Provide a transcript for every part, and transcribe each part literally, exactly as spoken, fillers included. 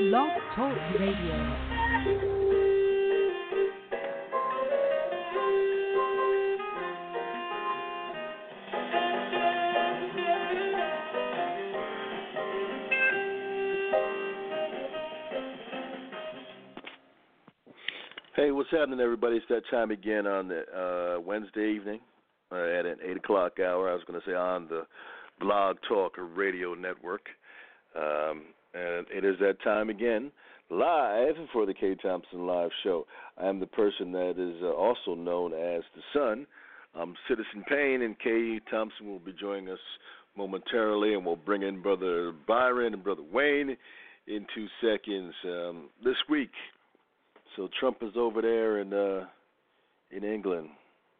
Blog Talk Radio. Hey, what's happening, everybody? It's that time again on the uh, Wednesday evening uh, at an eight o'clock hour. I was going to say on the Blog Talk Radio Network. Um, and it is that time again, live for the K. Thompson Live Show. I am the person that is uh, also known as the Sun. I'm Citizen Payne, and K. Thompson will be joining us momentarily, and we'll bring in Brother Byron and Brother Wayne in two seconds. Um, this week, so Trump is over there in uh, in England,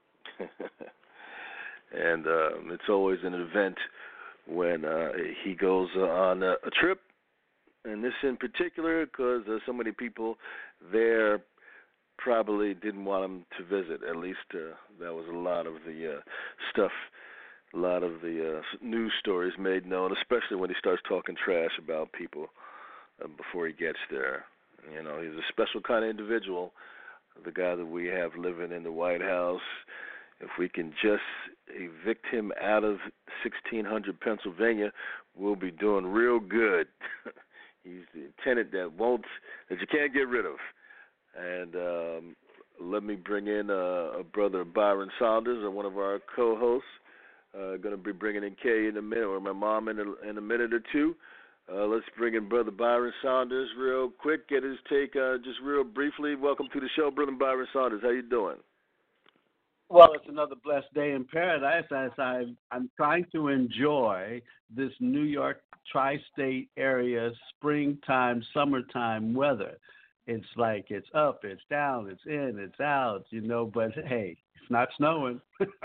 and um, it's always an event when uh, he goes uh, on a, a trip, and this in particular because uh, so many people there probably didn't want him to visit. At least uh, that was a lot of the uh, stuff, a lot of the uh, news stories made known, especially when he starts talking trash about people uh, before he gets there. You know, he's a special kind of individual, the guy that we have living in the White House. If we can just evict him out of sixteen hundred Pennsylvania, we'll be doing real good. He's the tenant that won't, that you can't get rid of. And um, let me bring in uh, a brother Byron Saunders, uh, one of our co-hosts. Uh, going to be bringing in Kay in a minute, or my mom in a, in a minute or two. Uh, let's bring in Brother Byron Saunders real quick, get his take uh, just real briefly. Welcome to the show, Brother Byron Saunders. How you doing? Well, it's another blessed day in paradise as I, I'm trying to enjoy this New York tri-state area springtime, summertime weather. It's like it's up, it's down, it's in, it's out, you know, but hey, it's not snowing.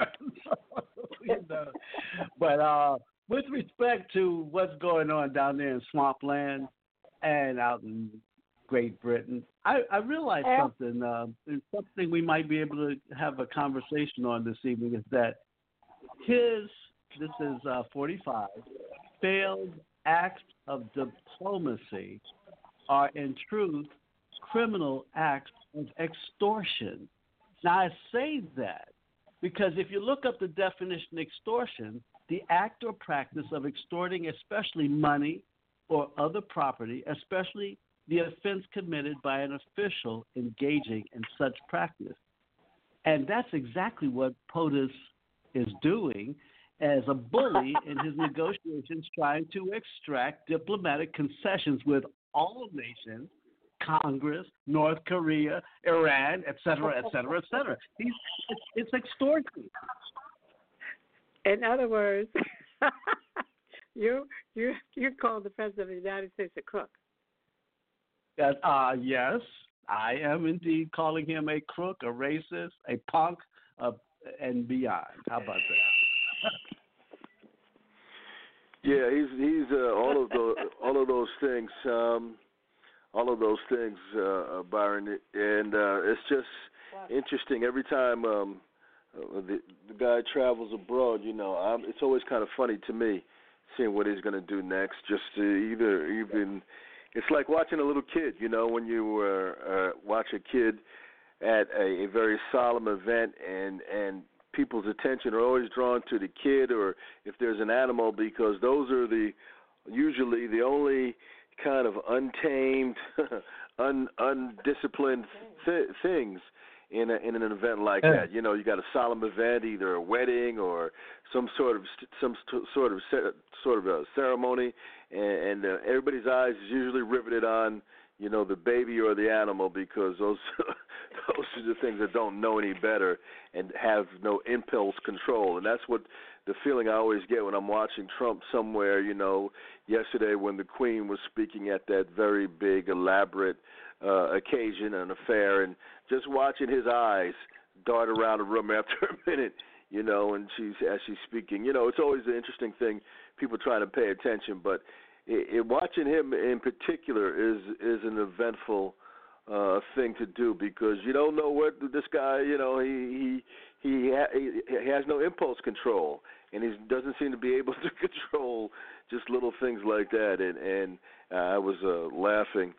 you know. But uh, with respect to what's going on down there in Swampland and out in Great Britain, I, I realized something. Uh, something we might be able to have a conversation on this evening is that his, this is uh, forty-five, failed acts of diplomacy are in truth criminal acts of extortion. Now, I say that because if you look up the definition extortion, the act or practice of extorting especially money or other property, especially the offense committed by an official engaging in such practice. And that's exactly what POTUS is doing as a bully in his negotiations trying to extract diplomatic concessions with all nations, Congress, North Korea, Iran, et cetera, et cetera, et cetera. He's, it's, it's extortion. In other words, you you you called the President of the United States a crook. Uh, uh, yes, I am indeed calling him a crook, a racist, a punk, uh, and beyond. How about that? Yeah, he's he's uh, all of those all of those things, um, all of those things, uh, uh, Byron, and uh, it's just interesting every time um, uh, the, the guy travels abroad. You know, I'm, it's always kind of funny to me seeing what he's going to do next. Just to either even. It's like watching a little kid, you know, when you uh, uh, watch a kid at a, a very solemn event and, and people's attention are always drawn to the kid or if there's an animal because those are the usually the only kind of untamed, un, undisciplined th- things in a, in an event like that. You know, you got a solemn event, either a wedding or some sort of some st- sort of sort of a ceremony, and, and uh, everybody's eyes is usually riveted on, you know, the baby or the animal because those those are the things that don't know any better and have no impulse control, and that's what the feeling I always get when I'm watching Trump somewhere. You know, yesterday when the Queen was speaking at that very big, elaborate uh, occasion, an affair, and just watching his eyes dart around the room after a minute, you know, and she's as she's speaking. You know, it's always an interesting thing, people trying to pay attention, but it, it, watching him in particular is is an eventful uh, thing to do because you don't know what this guy, you know, he he he, ha- he has no impulse control, and he doesn't seem to be able to control just little things like that. And and uh, I was uh, laughing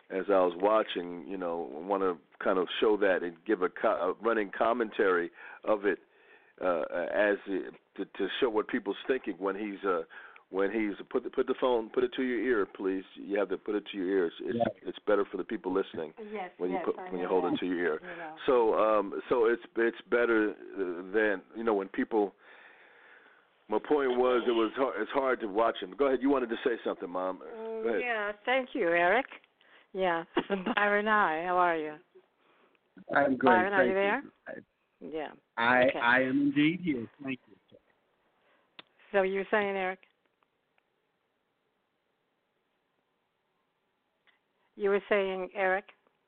as I was watching, you know, want to kind of show that and give a, co- a running commentary of it uh, as it, to, to show what people's thinking when he's uh, when he's put the, put the phone, put it to your ear, please. You have to put it to your ears. It's yes. it's better for the people listening Yes, when yes, you put I when you know hold that. it to your ear. You know. So um, so it's it's better than, you know, when people. My point was it was hard, it's hard to watch him. Go ahead. You wanted to say something, Mom. Go ahead. Yeah, thank you, Eric. Yeah, Byron, hi. How are you? I'm great. Byron, are Thank you there? you. Yeah. I Okay. I am indeed here. Thank you. So you were saying, Eric? You were saying, Eric?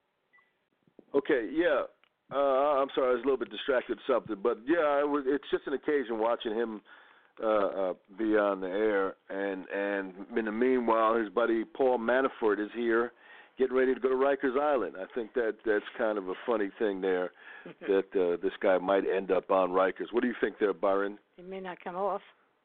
Okay, yeah. Uh, I'm sorry, I was a little bit distracted with something, but yeah, it was, it's just an occasion watching him uh, uh, be on the air, and and in the meanwhile, his buddy Paul Manafort is here, getting ready to go to Rikers Island. I think that that's kind of a funny thing there, that uh, this guy might end up on Rikers. What do you think there, Byron? It may not come off.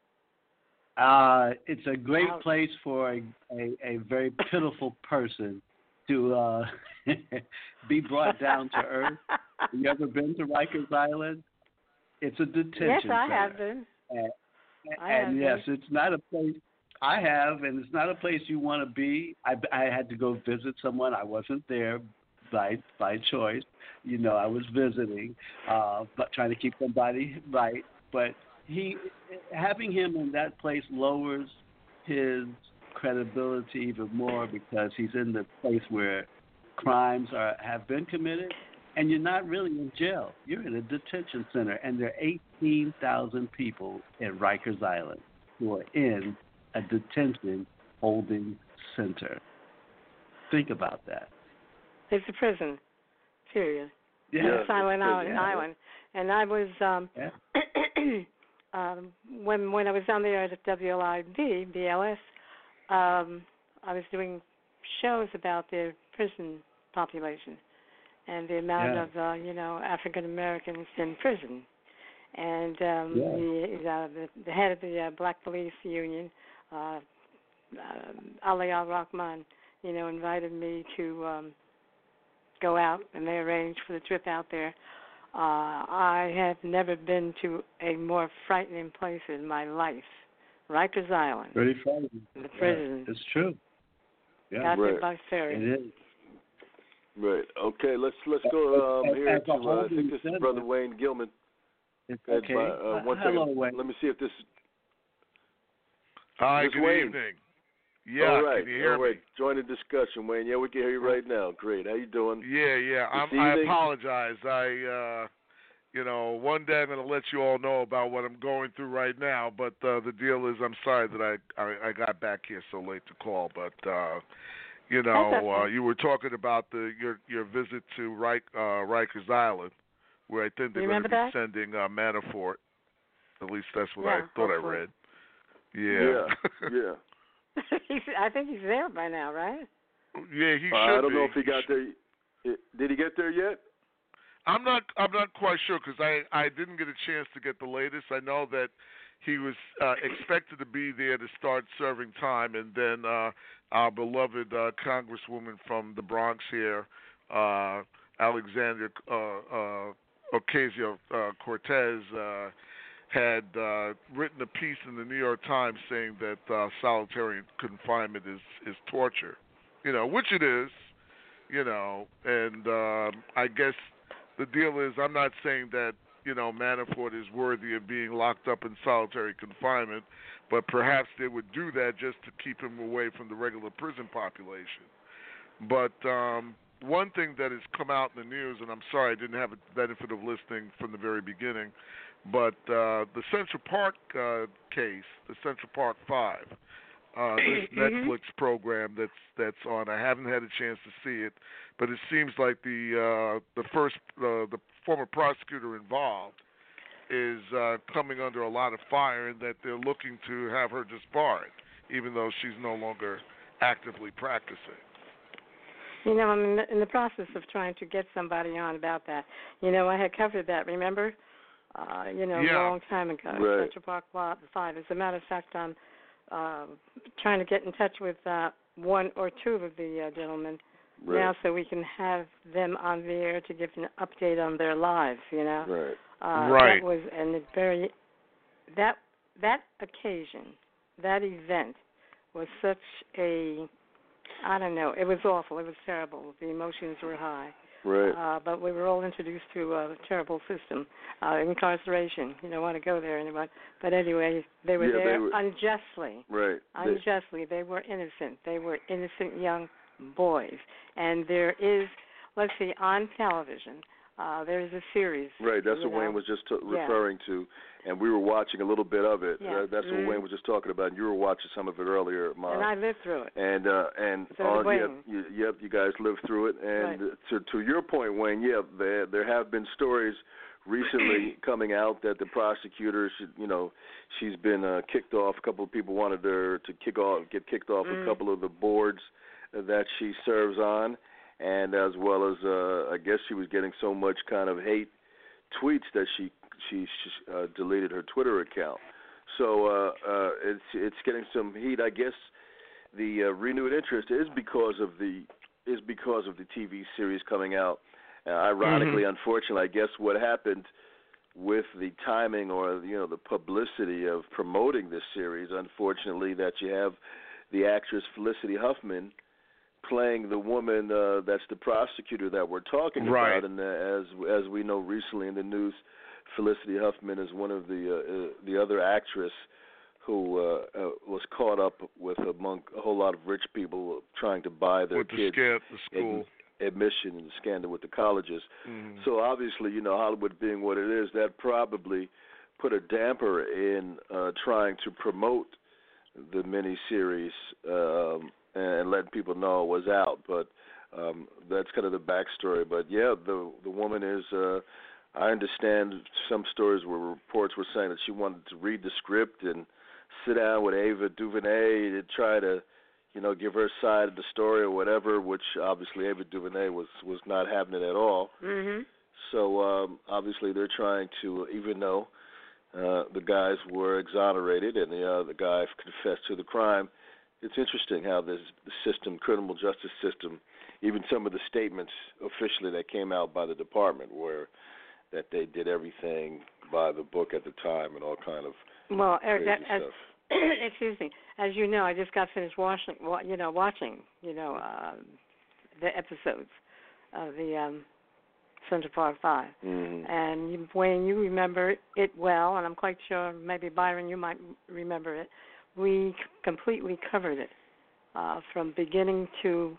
Uh, it's a great Ouch. place for a, a, a very pitiful person to uh, be brought down to earth. Have you ever been to Rikers Island? It's a detention Yes, I center. have been. And, I and have yes, been. it's not a place I have, and it's not a place you want to be. I, I had to go visit someone. I wasn't there by by choice. You know, I was visiting, uh, but trying to keep somebody right. But he, having him in that place lowers his credibility even more, because he's in the place where crimes are have been committed, and you're not really in jail. You're in a detention center, and there are eighteen thousand people in Rikers Island who are in a detention holding center. Think about that. It's a prison, period. Yeah. Yeah. Silent it's Island, yeah. Island. And I was, um, Yeah. um, when when I was down there at W L I B, B L S, um, I was doing shows about the prison population and the amount Yeah. of, uh, you know, African Americans in prison. And um, Yeah. the, uh, the the head of the uh, Black Police Union, uh, uh, Ali Al Rahman, you know, invited me to um, go out, and they arranged for the trip out there. Uh, I have never been to a more frightening place in my life. Rikers Island, Pretty frightening. the prison. Yeah, it's true. Yeah. Got there Right. by ferry. It is. Right. Okay. Let's let's go um, As- here as to a uh, I holding think this is center- Brother Wayne Gilman. It's Go ahead, okay. Bi- uh, one Uh, hello, second. Wayne. Let me see if this. Hi, This good Wayne. evening. Yeah, all right. can you hear all right. me? Join the discussion, Wayne. Yeah, we can hear you right now. Great. How you doing? Yeah, yeah. I'm, This I evening? apologize. I, uh, you know, one day I'm going to let you all know about what I'm going through right now. But uh, the deal is, I'm sorry that I, I I got back here so late to call. But uh, you know, That's okay. uh, you were talking about the your your visit to Rik, uh, Rikers Island, where I think they're You going to remember be that? sending uh, Manafort. At least that's what Yeah, I thought hopefully. I read. Yeah. Yeah. yeah. He's, I think he's there by now, right? Yeah, he should Uh, I don't be. know if he got should- there. Did he get there yet? I'm not. I'm not quite sure because I I didn't get a chance to get the latest. I know that he was uh, expected to be there to start serving time, and then uh, our beloved uh, Congresswoman from the Bronx here, uh, Alexandria uh, uh, Ocasio uh, Cortez, uh, had uh, written a piece in the New York Times saying that uh, solitary confinement is is torture. You know, which it is. You know, and um, I guess. The deal is, I'm not saying that, you know, Manafort is worthy of being locked up in solitary confinement, but perhaps they would do that just to keep him away from the regular prison population. But um, one thing that has come out in the news, and I'm sorry I didn't have the benefit of listening from the very beginning, but uh, the Central Park uh, case, the Central Park Five, uh, this Netflix program that's that's on. I haven't had a chance to see it, but it seems like the uh, the first uh, the former prosecutor involved is uh, coming under a lot of fire, and that they're looking to have her disbarred, even though she's no longer actively practicing. You know, I'm in the, in the process of trying to get somebody on about that. You know, I had covered that, remember? Uh, you know, Yeah. a long time ago, Right. Central Park Lot Five. As a matter of fact, I'm uh, trying to get in touch with uh, one or two of the uh, gentlemen right. now so we can have them on the air to give an update on their lives, you know. Right. Uh, Right. That was and it very that that occasion, that event was such a I don't know, it was awful, it was terrible. The emotions were high. Right. Uh, but we were all introduced to a terrible system, uh, incarceration. You don't want to go there anymore. But anyway, they were Yeah, there they were, unjustly. right. They, Unjustly. They were innocent. They were innocent young boys. And there is, let's see, on television, uh, there is a series. right. That's you what know. Wayne was just t- Yeah. referring to, and we were watching a little bit of it. Yeah. Uh, that's Mhm. what Wayne was just talking about. And you were watching some of it earlier, Mom. And I lived through it. And uh, and So on, did yep, Wayne. you, yep, you guys lived through it. And Right. to to your point, Wayne, yeah, there there have been stories recently coming out that the prosecutor, should, you know, she's been uh, kicked off. A couple of people wanted her to kick off, get kicked off Mm. a couple of the boards that she serves on, and as well as uh, I guess she was getting so much kind of hate tweets that she she, she uh, deleted her Twitter account. So uh, uh, it's it's getting some heat. I guess the uh, renewed interest is because of the is because of the T V series coming out. Uh, ironically, Mhm. unfortunately, I guess what happened with the timing or you know the publicity of promoting this series, unfortunately, that you have the actress Felicity Huffman playing the woman uh, that's the prosecutor that we're talking Right. about, and uh, as as we know recently in the news, Felicity Huffman is one of the uh, uh, the other actress who uh, uh, was caught up with among a whole lot of rich people trying to buy their With the kids scam, the school. ad- admission and the scandal with the colleges. Mhm. So obviously, you know, Hollywood being what it is, that probably put a damper in uh, trying to promote the miniseries um, and letting people know it was out. But um, that's kind of the backstory. But yeah, the the woman is. Uh, I understand some stories where reports were saying that she wanted to read the script and sit down with Ava DuVernay to try to, you know, give her side of the story or whatever. Which obviously Ava DuVernay was was not having it at all. Mm-hmm. So um, obviously they're trying to, even though uh, the guys were exonerated and the other guy confessed to the crime, it's interesting how this the system, criminal justice system, even some of the statements officially that came out by the department were that they did everything by the book at the time and all kind of Well, Eric, crazy that, as, stuff. excuse me. As you know, I just got finished watching, wa- you know, watching, you know, uh, the episodes of the um, Central Park Five. Mm-hmm. And you, Wayne, you remember it well, and I'm quite sure maybe Byron, you might remember it. We c- completely covered it uh, from beginning to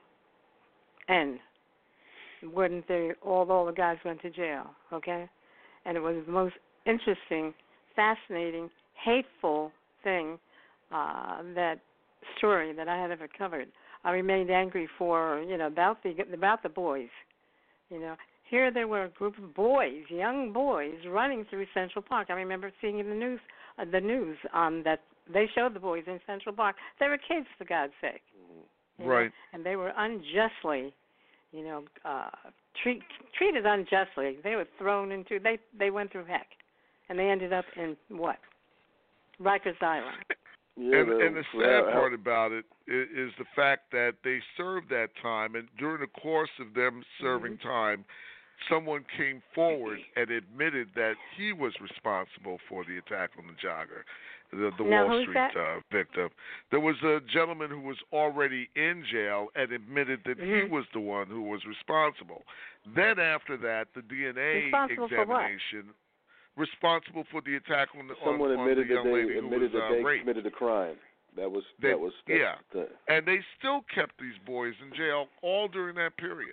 end. Wouldn't they? All all the guys went to jail, okay? And it was the most interesting, fascinating, hateful thing uh, that story that I had ever covered. I remained angry for you know about the about the boys, you know. Here there were a group of boys, young boys, running through Central Park. I remember seeing in the news, uh, the news um, that they showed the boys in Central Park. They were kids, for God's sake, you know, Right. and they were unjustly, you know, uh, treat, treated unjustly. They were thrown into. They they went through heck, and they ended up in what? Rikers Island. Yeah, and, the, and the sad how- part about it is, is the fact that they served that time, and during the course of them serving Mm-hmm. time, someone came forward and admitted that he was responsible for the attack on the jogger, the, the Now, Wall who's Street that? uh, victim. There was a gentleman who was already in jail and admitted that Mhm. he was the one who was responsible. Then after that, the D N A Responsible for what? examination responsible for the attack on the, someone on, on admitted the that young they lady who admitted was that uh, they raped. committed a crime. That was They- that was that's yeah. the, And they still kept these boys in jail all during that period.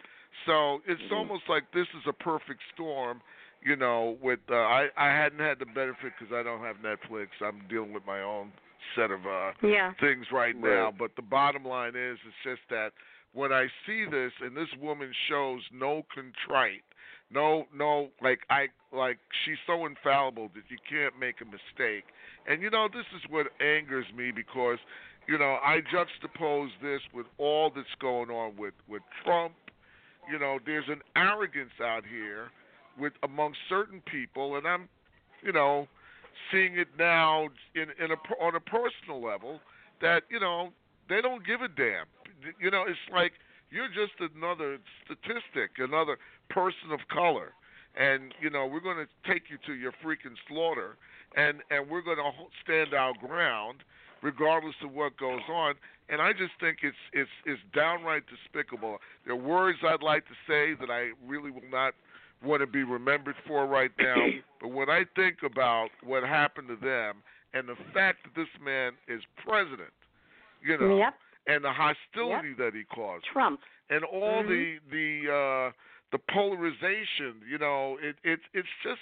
So it's Mhm. almost like this is a perfect storm, you know. With uh, I I hadn't had the benefit because I don't have Netflix. I'm dealing with my own set of uh, Yeah. things right now. Right. But the bottom line is, it's just that when I see this and this woman shows no contrite, no, no, like I, like she's so infallible that you can't make a mistake. And you know, this is what angers me because, you know, I juxtapose this with all that's going on with with Trump. You know, there's an arrogance out here with among certain people, and I'm, you know, seeing it now in in a on a personal level that you know they don't give a damn. You know, it's like you're just another statistic, another person of color. And, you know, we're going to take you to your freaking slaughter, and, and we're going to stand our ground regardless of what goes on. And I just think it's, it's, it's downright despicable. There are words I'd like to say that I really will not want to be remembered for right now. But when I think about what happened to them and the fact that this man is president, you know, yep. and the hostility yep. that he caused, Trump, and all mm-hmm. the the uh, the polarization, you know, it, it it's just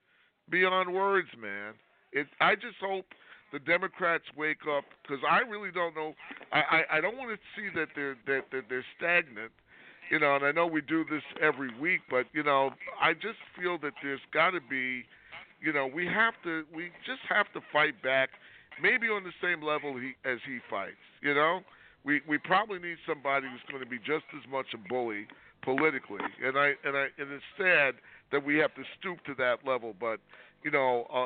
beyond words, man. It I just hope the Democrats wake up, because I really don't know. I, I, I don't want to see that they're that, that they're stagnant, you know. And I know we do this every week, but you know, I just feel that there's got to be, you know, we have to we just have to fight back, maybe on the same level he, as he fights, you know. We we probably need somebody who's going to be just as much a bully politically, and I and I and it's sad that we have to stoop to that level. But you know, uh,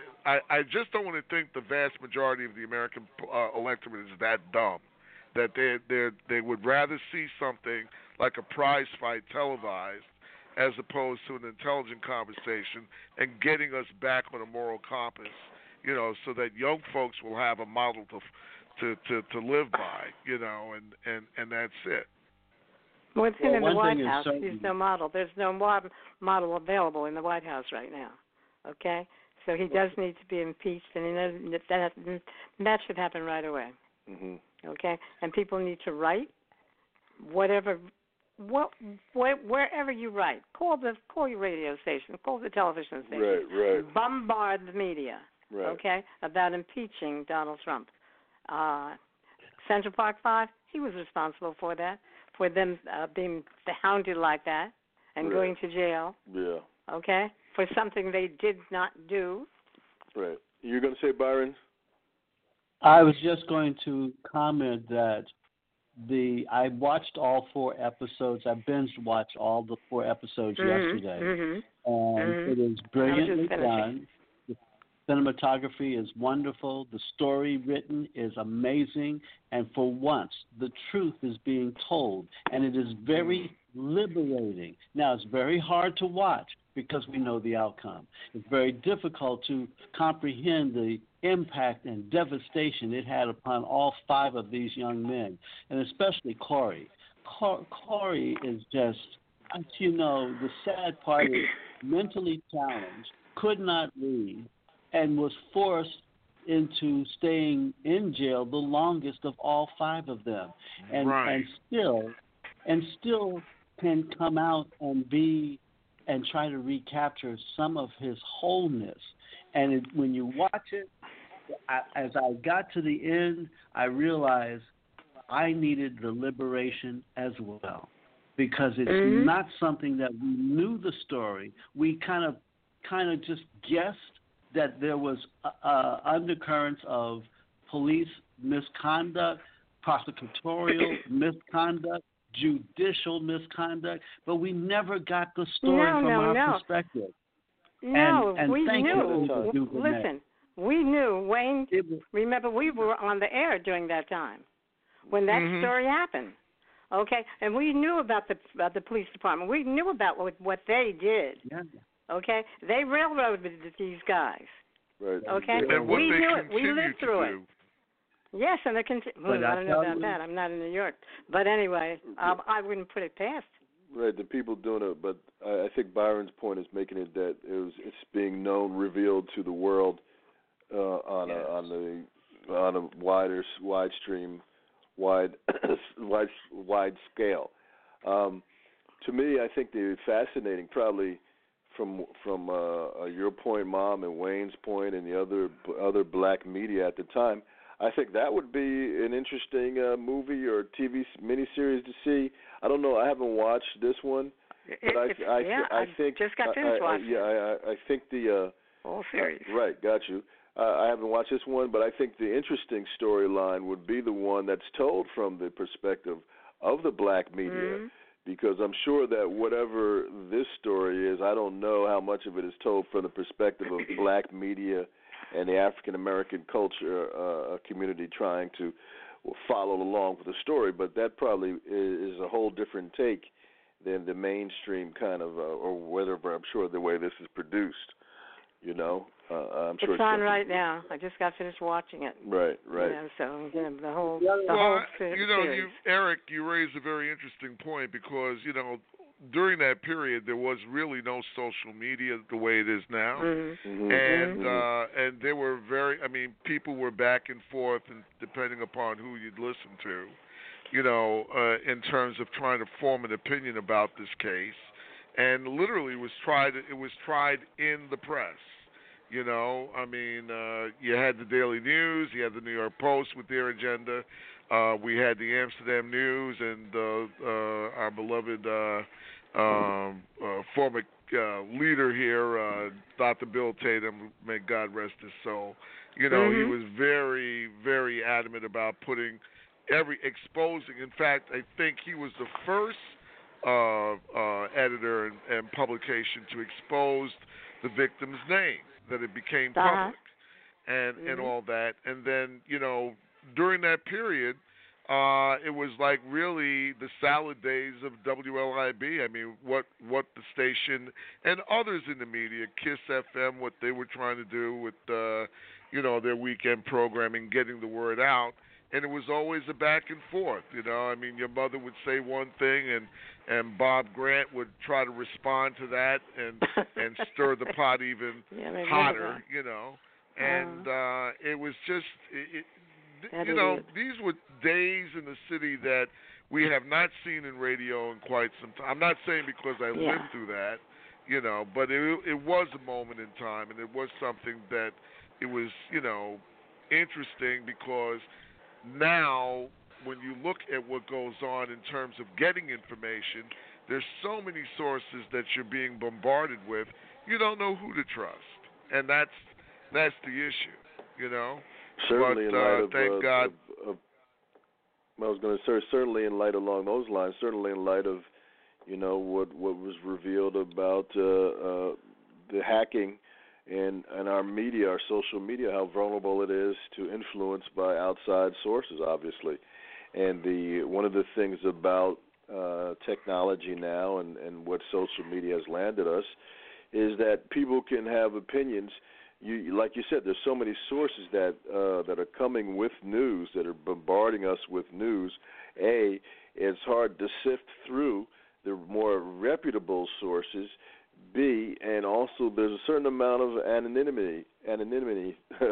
I I just don't want to think the vast majority of the American uh, electorate is that dumb that they they they would rather see something like a prize fight televised as opposed to an intelligent conversation and getting us back on a moral compass. You know, so that young folks will have a model to. To, to, to live by, you know, and, and, and that's it. Well, it's well, in the White House. certain... There's no model. There's no model available in the White House right now. Okay, so he does need to be impeached, and he knows that that should happen right away. Mm-hmm. Okay, and people need to write whatever, what, wh- wherever you write. Call the call your radio station. Call the television station. Right, right. Bombard the media. Right. Okay, about impeaching Donald Trump. Uh, Central Park Five, he was responsible for that, for them uh, being hounded like that and right. going to jail. Yeah. Okay, for something they did not do. Right. You're going to say, Byron? I was just going to comment that the I watched all four episodes. I binge watched all the four episodes mm-hmm. yesterday, mm-hmm. and mm-hmm. it is brilliantly done. Cinematography is wonderful. The story written is amazing. And for once, the truth is being told. And it is very liberating. Now, it's very hard to watch because we know the outcome. It's very difficult to comprehend the impact and devastation it had upon all five of these young men, and especially Corey. Cor- Corey is just, you know, the sad part is mentally challenged, could not read, and was forced into staying in jail the longest of all five of them, and right. and still, and still can come out and be and try to recapture some of his wholeness. And it, when you watch it, I, as I got to the end, I realized I needed the liberation as well, because it's mm-hmm. not something that we knew the story. We kind of kind of just guessed that there was uh, undercurrents of police misconduct, prosecutorial misconduct, judicial misconduct, but we never got the story no, from no, our no. perspective. No, and, and we thank knew. You, w- listen, we knew. Wayne, was, remember, we were on the air during that time when that mm-hmm. story happened. Okay, and we knew about the about the police department. We knew about what what they did. Yeah. Okay, they railroaded these guys. Right. Okay, and what we they knew it. We continue lived to through do. it. Yes, and they continue. Well, I I don't know about you, that. I'm not in New York, but anyway, um, I wouldn't put it past. Right, the people doing it, but I, I think Byron's point is making it that it was it's being known, revealed to the world uh, on yes. a on the on a wider wide stream, wide wide wide scale. Um, to me, I think the fascinating, probably from from uh, uh, your point, Mom, and Wayne's point, and the other other black media at the time. I think that would be an interesting uh, movie or T V miniseries to see. I don't know. I haven't watched this one, but I, It's, I, yeah, I think just got I, finished I, watching. Yeah, I, I think the uh, whole series. Uh, right, got you. Uh, I haven't watched this one, but I think the interesting storyline would be the one that's told from the perspective of the black media, mm-hmm. because I'm sure that whatever this story is, I don't know how much of it is told from the perspective of black media and the African American culture uh, community trying to followed along with the story. But that probably is, is a whole different take than the mainstream kind of, uh, or whatever. I'm sure the way this is produced. You know, uh, I'm it's sure it's on right now. I just got finished watching it. Right, right. You know, so you know, the whole, the well, whole se- you know, series. you, Eric, you raised a very interesting point because you know during that period there was really no social media the way it is now, Mm-hmm. Mm-hmm. and mm-hmm. uh, and they were very. I mean, people were back and forth, and depending upon who you'd listen to, you know, uh, in terms of trying to form an opinion about this case. And literally was tried. It was tried in the press. You know, I mean, uh, you had the Daily News, you had the New York Post with their agenda. Uh, we had the Amsterdam News and uh, uh, our beloved uh, um, uh, former uh, leader here, uh, Doctor Bill Tatum. May God rest his soul. You know, mm-hmm. he was very, very adamant about putting every exposing. In fact, I think he was the first. Uh, uh, editor and, and publication to expose the victim's name, that it became uh-huh. public, and mm-hmm. and all that. And then you know during that period, uh, it was like really the salad days of W L I B. I mean, what what the station and others in the media, Kiss F M, what they were trying to do with uh, you know their weekend programming, getting the word out. And it was always a back and forth, you know. I mean, your mother would say one thing, and and Bob Grant would try to respond to that, and and stir the pot even yeah, hotter, you know. And uh, it was just, it, it, you know, idiot. these were days in the city that we have not seen in radio in quite some time. I'm not saying because I yeah. lived through that, you know, but it it was a moment in time, and it was something that it was, you know, interesting because. Now, when you look at what goes on in terms of getting information, there's so many sources that you're being bombarded with. You don't know who to trust, and that's that's the issue, you know. Certainly, but in light uh, of, thank uh, God. Of, of, I was going to say, certainly in light along those lines. Certainly in light of, you know, what what was revealed about uh, uh, the hacking. And, and our media, our social media, how vulnerable it is to influence by outside sources, obviously. And the one of the things about uh, technology now and, and what social media has landed us is that people can have opinions. You, like you said, there's so many sources that uh, that are coming with news, that are bombarding us with news. A, it's hard to sift through the more reputable sources. B, and also there's a certain amount of anonymity, anonymity,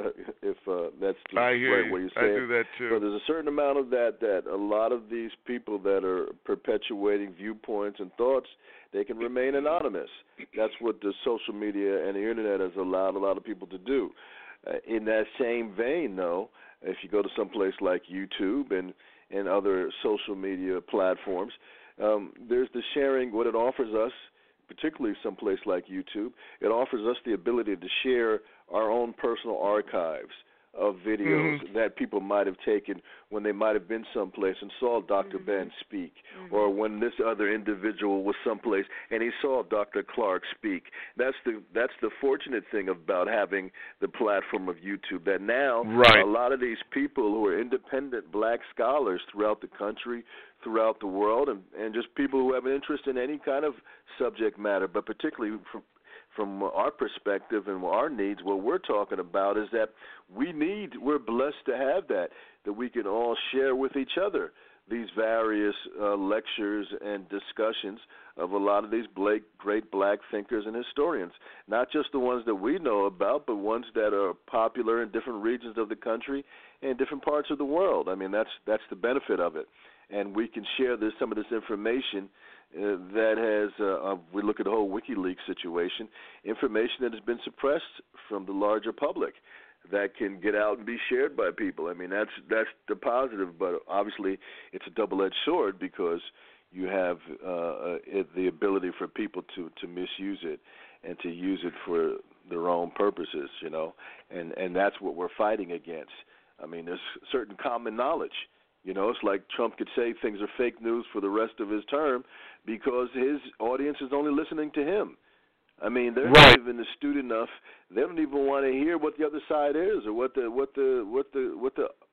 if uh, that's the I hear right you. way you say I it. do that too. But there's a certain amount of that that a lot of these people that are perpetuating viewpoints and thoughts, they can remain anonymous. That's what the social media and the internet has allowed a lot of people to do. Uh, in that same vein, though, if you go to some place like YouTube and, and other social media platforms, um, there's the sharing, what it offers us, particularly someplace like YouTube, it offers us the ability to share our own personal archives of videos mm-hmm. that people might have taken when they might have been someplace and saw Doctor Mm-hmm. Ben speak, mm-hmm. or when this other individual was someplace and he saw Doctor Clark speak. That's the that's the fortunate thing about having the platform of YouTube, that now right. a lot of these people who are independent black scholars throughout the country, throughout the world, and, and just people who have an interest in any kind of subject matter, but particularly from From our perspective and our needs, what we're talking about is that we need, we're blessed to have that, that we can all share with each other these various uh, lectures and discussions of a lot of these great black thinkers and historians, not just the ones that we know about, but ones that are popular in different regions of the country and different parts of the world. I mean, that's that's the benefit of it. And we can share this, some of this information Uh, that has, uh, uh, we look at the whole WikiLeaks situation, information that has been suppressed from the larger public that can get out and be shared by people. I mean, that's that's the positive, but obviously it's a double-edged sword because you have uh, it, the ability for people to, to misuse it and to use it for their own purposes, you know, and, and that's what we're fighting against. I mean, there's certain common knowledge. You know, it's like Trump could say things are fake news for the rest of his term because his audience is only listening to him. I mean, they're right. not even astute enough. They don't even want to hear what the other side is or what the what the what the what the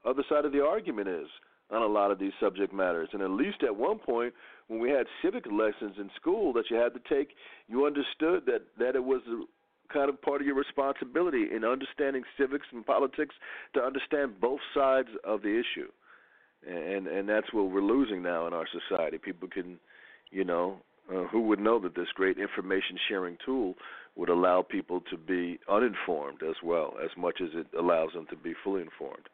other side of the argument is on a lot of these subject matters. And at least at one point, when we had civic lessons in school that you had to take, you understood that, that it was a kind of part of your responsibility in understanding civics and politics to understand both sides of the issue. And and that's what we're losing now in our society. People can, you know, uh, who would know that this great information sharing tool would allow people to be uninformed as well, as much as it allows them to be fully informed.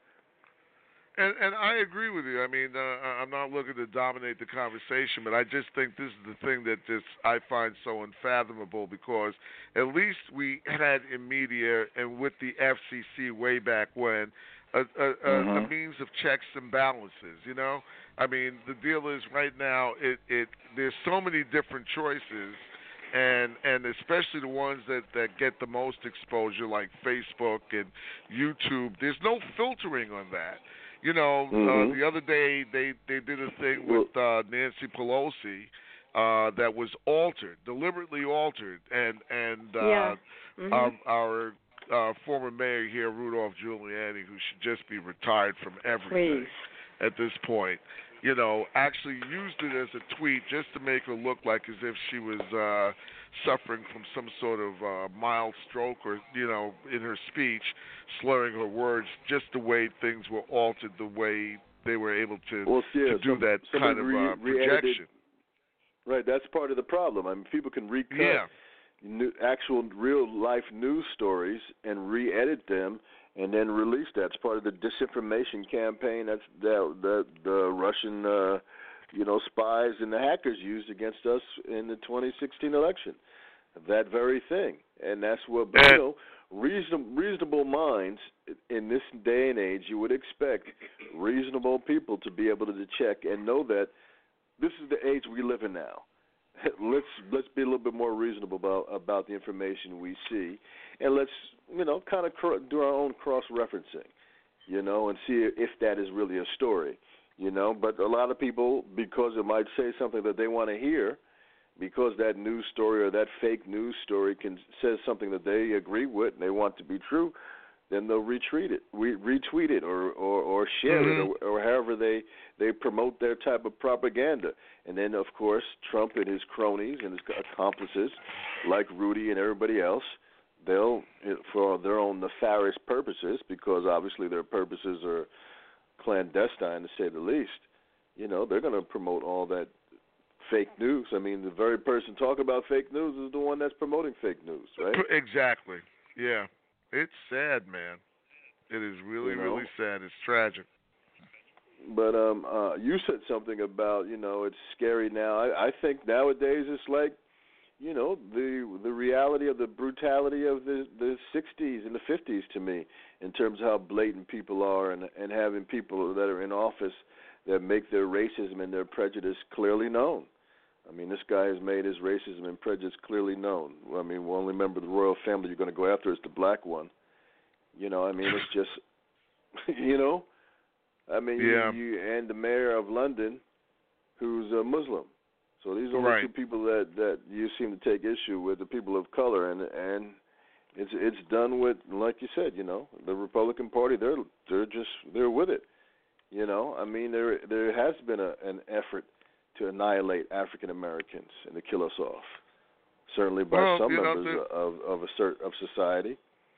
And, and I agree with you. I mean, uh, I'm not looking to dominate the conversation, but I just think this is the thing that just I find so unfathomable, because at least we had in media and with the F C C way back when a, a, mm-hmm. a, a means of checks and balances. You know, I mean, the deal is right now it, it there's so many different choices. And and especially the ones that, that get the most exposure, like Facebook and YouTube, there's no filtering on that. You know, mm-hmm. uh, the other day they, they did a thing with uh, Nancy Pelosi uh, that was altered, deliberately altered, and and uh, yeah. mm-hmm. our, our uh, former mayor here, Rudolph Giuliani, who should just be retired from everything Please. at this point, you know, actually used it as a tweet just to make her look like as if she was uh, suffering from some sort of uh, mild stroke, or, you know, in her speech, slurring her words, just the way things were altered, the way they were able to, well, yeah, to do some, that kind of re- uh, projection. Right, that's part of the problem. I mean, people can recut yeah. new, actual real-life news stories and re-edit them and then release that. It's part of the disinformation campaign that's that, that the Russian, uh, you know, spies and the hackers used against us in the twenty sixteen election. That very thing, and that's what you know. Reasonable, reasonable minds in this day and age, you would expect reasonable people to be able to check and know that this is the age we live in now. Let's let's be a little bit more reasonable about about the information we see, and let's you know kind of cr- do our own cross-referencing, you know, and see if that is really a story, you know. But a lot of people, because it might say something that they want to hear, because that news story or that fake news story can says something that they agree with and they want to be true, then they'll retweet it, re- retweet it, or or, or share mm-hmm. it, or, or however they, they promote their type of propaganda. And then, of course, Trump and his cronies and his accomplices, like Rudy and everybody else, they'll, for their own nefarious purposes, because obviously their purposes are clandestine to say the least, you know, they're going to promote all that fake news. I mean, the very person talking about fake news is the one that's promoting fake news, right? Exactly. Yeah. It's sad, man. It is really, you know? really sad. It's tragic. But um, uh, you said something about, you know, it's scary now. I, I think nowadays it's like, you know, the the reality of the brutality of the, the sixties and the fifties to me, in terms of how blatant people are, and, and having people that are in office that make their racism and their prejudice clearly known. I mean, this guy has made his racism and prejudice clearly known. I mean, one only member of the royal family you're going to go after is the black one. You know, I mean, it's just, you know, I mean, yeah. you, you and the mayor of London, who's a Muslim. So these are right. the two people that, that you seem to take issue with, the people of color, and and it's it's done with, like you said, you know, the Republican Party. They're they're just they're with it. You know, I mean, there there has been a, an effort to annihilate African Americans and to kill us off, certainly by well, some you know, members the, of of a cert, of society.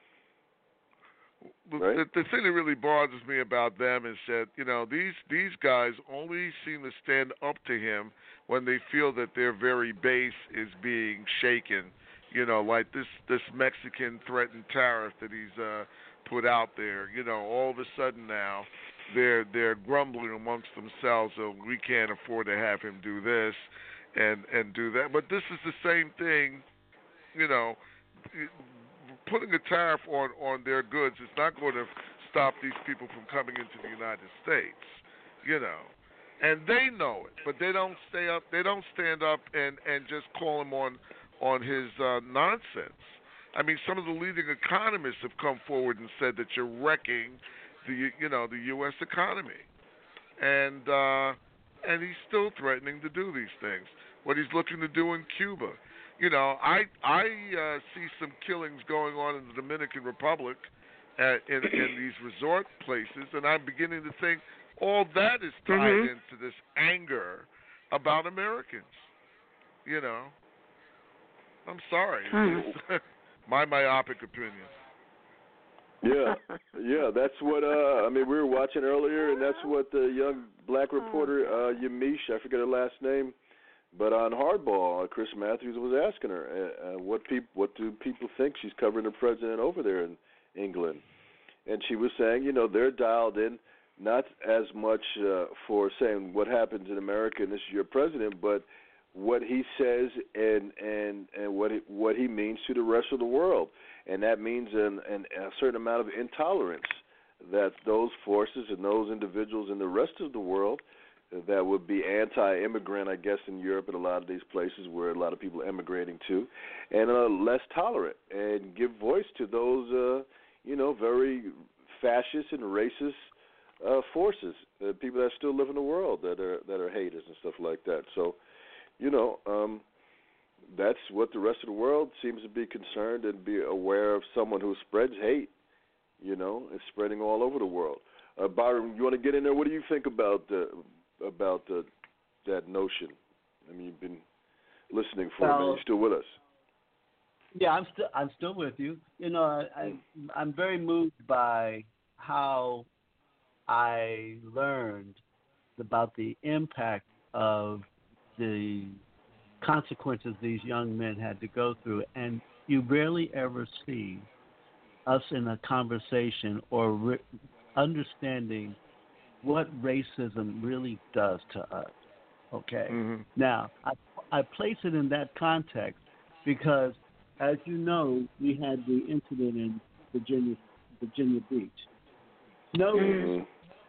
The, right? the, the thing that really bothers me about them is that, you know, these these guys only seem to stand up to him when they feel that their very base is being shaken. You know, like this this Mexican threatened tariff that he's uh, put out there. You know, all of a sudden now they're they're grumbling amongst themselves. So we can't afford to have him do this and and do that. But this is the same thing. You know, putting a tariff on on their goods is not going to stop these people from coming into the United States. You know. And they know it, but they don't stay up. They don't stand up and, and just call him on on his uh, nonsense. I mean, some of the leading economists have come forward and said that you're wrecking the you know the U S economy, and uh, and he's still threatening to do these things. What he's looking to do in Cuba, you know, I I uh, see some killings going on in the Dominican Republic. uh, in, in these resort places, and I'm beginning to think all that is tied Mhm. into this anger about Americans. You know, I'm sorry. Mhm. It's just my myopic opinion. Yeah, yeah, that's what uh I mean we were watching earlier, and that's what the young black reporter uh Yamiche, I forget her last name, but on Hardball, uh, Chris Matthews was asking her uh, uh, what peop what do people think she's covering the president over there in England, and she was saying, you know, they're dialed in not as much uh, for saying what happens in America and this is your president, but what he says and and and what he, what he means to the rest of the world, and that means an, an, a certain amount of intolerance that those forces and those individuals in the rest of the world that would be anti-immigrant, I guess, in Europe and a lot of these places where a lot of people are emigrating to, and uh, less tolerant, and give voice to those, uh, you know, very fascist and racist uh, forces, uh, people that still live in the world that are that are haters and stuff like that. So. You know, um, that's what the rest of the world seems to be concerned and be aware of someone who spreads hate. You know, it's spreading all over the world. Uh, Byron, you want to get in there? What do you think about the, about the, that notion? I mean, you've been listening for well, a minute. You're still with us? Yeah, I'm still I'm still with you. You know, I, I I'm very moved by how I learned about the impact of the consequences these young men had to go through, and you rarely ever see us in a conversation or re- understanding what racism really does to us. Okay. Mm-hmm. Now, I, I place it in that context because, as you know, we had the incident in Virginia, Virginia Beach. No, Mm-hmm.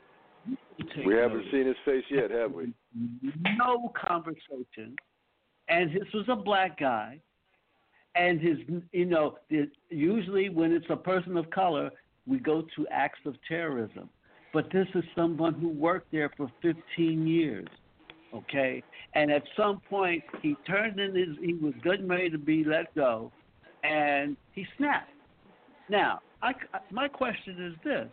We haven't notice. seen his face yet, have we? No conversation, and this was a black guy, and his, you know, the, usually when it's a person of color, we go to acts of terrorism, but this is someone who worked there for fifteen years, okay, and at some point he turned in his, he was getting ready to be let go, and he snapped. Now, I, my question is this.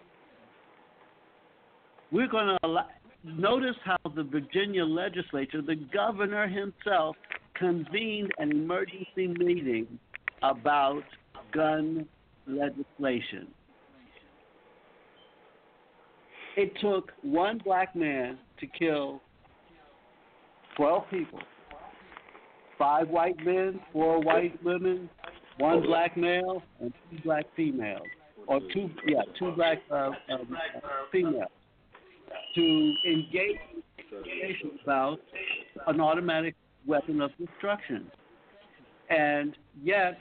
We're going to allow, notice how the Virginia legislature, the governor himself, convened an emergency meeting about gun legislation. It took one black man to kill twelve people. Five white men, four white women, one black male, and two black females. Or two, yeah, two black uh, um, females. To engage in conversation about an automatic weapon of destruction. And yet,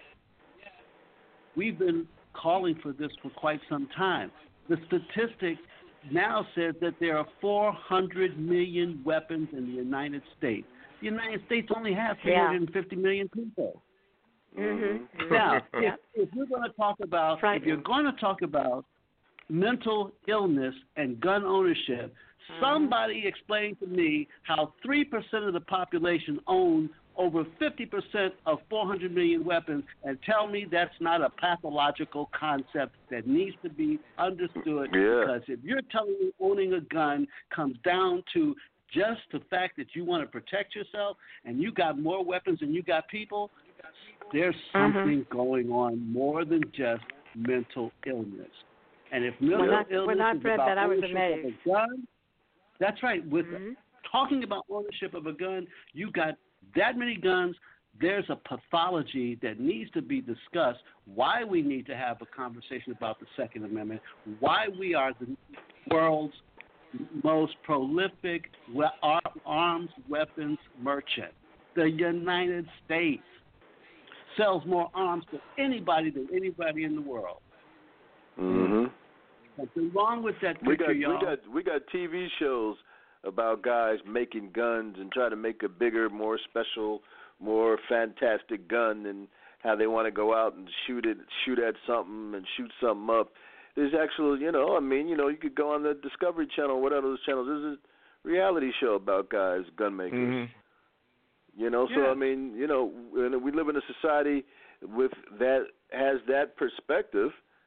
we've been calling for this for quite some time. The statistic now says that there are four hundred million weapons in the United States. The United States only has three hundred fifty yeah. million people. Mm-hmm. Now, if, if you're going to talk about, if you're going to talk about mental illness and gun ownership, mm-hmm. somebody explain to me how three percent of the population own over fifty percent of four hundred million weapons, and tell me that's not a pathological concept that needs to be understood. Yeah. Because if you're telling me owning a gun comes down to just the fact that you want to protect yourself and you got more weapons than you got people, there's something mm-hmm. going on more than just mental illness. And if mental when I, illness when I is read about that, I was ownership amazed. of a gun, that's right. With mm-hmm. talking about ownership of a gun, you got that many guns. There's a pathology that needs to be discussed. Why we need to have a conversation about the Second Amendment. Why we are the world's most prolific we- arms weapons merchant. The United States sells more arms to anybody than anybody in the world. Mm-hmm. Something wrong with that picture, we got, y'all. We got we got T V shows about guys making guns and trying to make a bigger, more special, more fantastic gun, and how they want to go out and shoot it, shoot at something and shoot something up. There's actual, you know, I mean, you know, you could go on the Discovery Channel, whatever those channels. There's a reality show about guys, gun makers. Mm-hmm. You know, yeah. so I mean, you know, we live in a society with that has that perspective.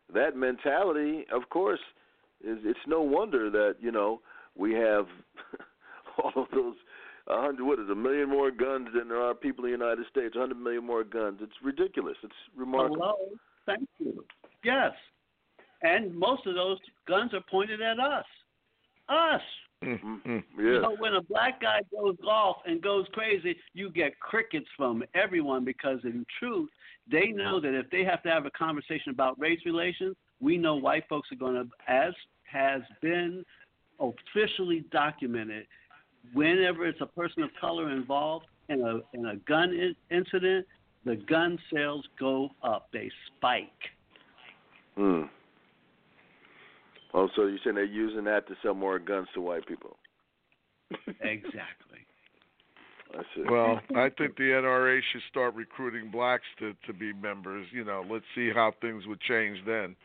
that mentality, of course, is it's no wonder that you know we have all of those. A hundred, what is it, a million more guns than there are people in the United States? A hundred million more guns. It's ridiculous. It's remarkable. Hello, thank you. Yes, and most of those guns are pointed at us. Us. Mm-hmm. You Yes. know, when a black guy goes off and goes crazy, you get crickets from everyone because, in truth, they know that if they have to have a conversation about race relations, we know white folks are going to, as has been officially documented, whenever it's a person of color involved in a in a gun in- incident, the gun sales go up. They spike. Hmm. Oh, so you're saying they're using that to sell more guns to white people? Exactly. I see. Well, I think the N R A should start recruiting blacks to, to be members. You know, let's see how things would change then.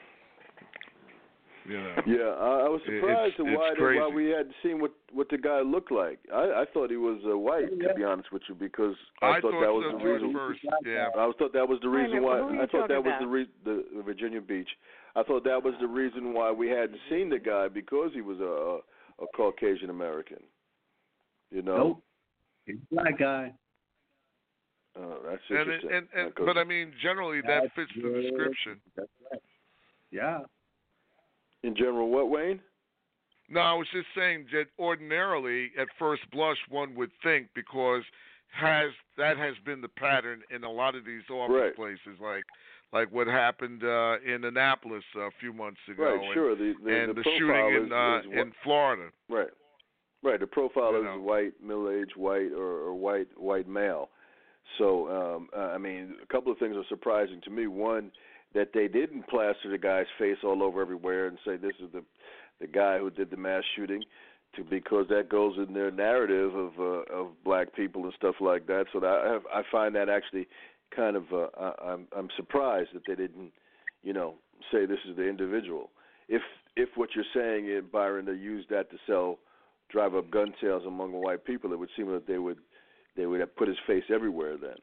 You know. Yeah, I, I was surprised it's, at it's why, they, crazy. why we hadn't seen what, what the guy looked like. I, I thought he was uh, white, Yeah. to be honest with you, because I, I thought, thought that was so the too reason. at first. Yeah. I thought that was the Wait a reason minute, why. who are you I thought that talking was the, re, the the Virginia Beach. I thought that was the reason why we hadn't seen the guy, because he was a a, a Caucasian American. You know. Nope. He's a black guy. Oh, that's And, interesting. it, and, and Because- but I mean, generally that That's fits the good. description. That's right. Yeah. in general, what, Wayne? No, I was just saying that ordinarily, at first blush, one would think because has that has been the pattern in a lot of these office Right. places, like like what happened uh, in Annapolis a few months ago, Right, and, sure. The the, and the, the profile shooting is, in uh, is in Florida. right, right. The profile You is know. white, middle-aged, white, or, or white white male. So, um, uh, I mean, a couple of things are surprising to me. One, that they didn't plaster the guy's face all over everywhere and say this is the the guy who did the mass shooting, to because that goes in their narrative of uh, of black people and stuff like that. So that I have, I find that actually kind of uh, I, I'm I'm surprised that they didn't, you know, say this is the individual. If if what you're saying, uh, Byron, they used that to sell, drive up gun sales among the white people, it would seem that they would they would have put his face everywhere then.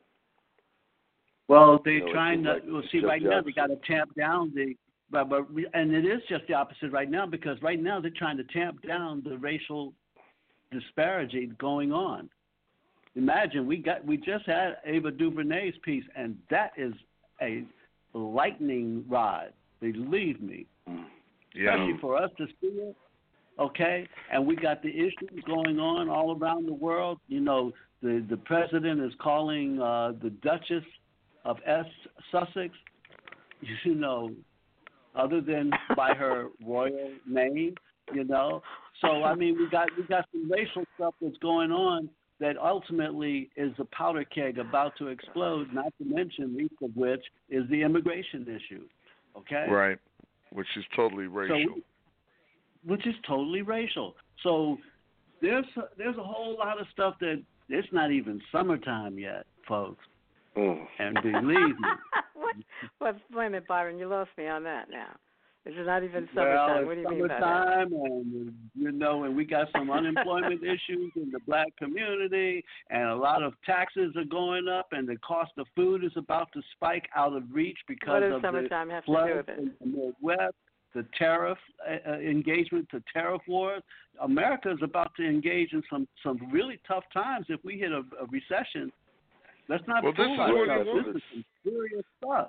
Well, they're You know, it's trying just to. like- Well, it's see, just right the now they opposite. got to tamp down the. But, but we- and it is just the opposite right now, because right now they're trying to tamp down the racial disparity going on. Imagine we got we just had Ava DuVernay's piece, and that is a lightning rod. Believe me, Yeah. especially for us to see it. Okay, and we got the issues going on all around the world. You know, the the president is calling uh, the Duchess of S Sussex, you know, other than by her royal name. You know, so I mean, we got we got some racial stuff that's going on that ultimately is a powder keg about to explode. Not to mention, least of which is the immigration issue. Okay, Right. Which is totally racial. So, which is totally racial. So there's there's a whole lot of stuff that it's not even summertime yet, folks. Mm. And believe me, what? Well, wait a minute, Byron. You lost me on that now. This is not even well, summertime. it's What do you mean by that? summertime, and you know, and we got some unemployment issues in the black community, and a lot of taxes are going up, and the cost of food is about to spike out of reach because What does of the summertime have to do floods with it? in the Midwest. The tariff uh, uh, engagement, the tariff wars. America is about to engage in some, some really tough times if we hit a, a recession. Let's not Well, this fool is what ourselves. he This wants. is some serious stuff.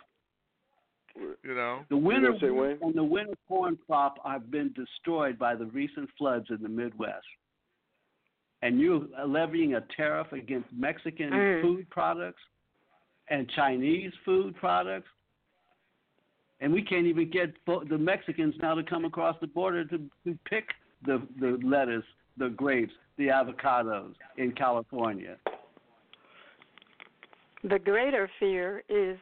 You know. The You winter gonna say, wheat Wayne? and the winter corn crop have been destroyed by the recent floods in the Midwest. And you're levying a tariff against Mexican Mm. food products and Chinese food products. And we can't even get fo- the Mexicans now to come across the border to, to pick the, the lettuce, the grapes, the avocados in California. The greater fear is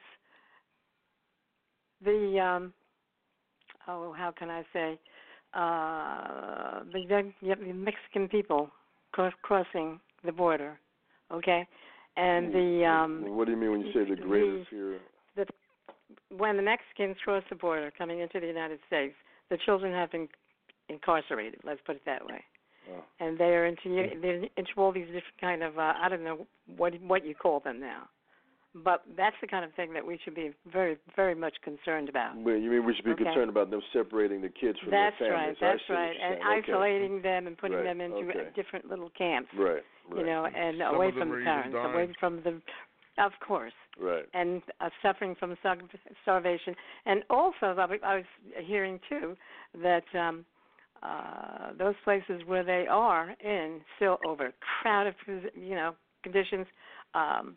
the um, oh, how can I say, uh, the, the Mexican people cross, crossing the border, okay, and the um, What do you mean when you say the greatest fear? the when the Mexicans cross the border coming into the United States, the children have been incarcerated. Let's put it that way. Oh. And they're into they're into all these different kind of uh, I don't know what what you call them now. But that's the kind of thing that we should be very, very much concerned about. Well, you mean we should be okay. concerned about them separating the kids from that's their families? Right, that's I see right. what you're And saying. isolating okay. them and putting right. them into okay. different little camps. Right, right. You know, and Some away of them from the are parents, even away dying. from the, of course. Right. And uh, suffering from starvation. And also, I was hearing, too, that um, uh, those places where they are in still overcrowded, you know, conditions, um,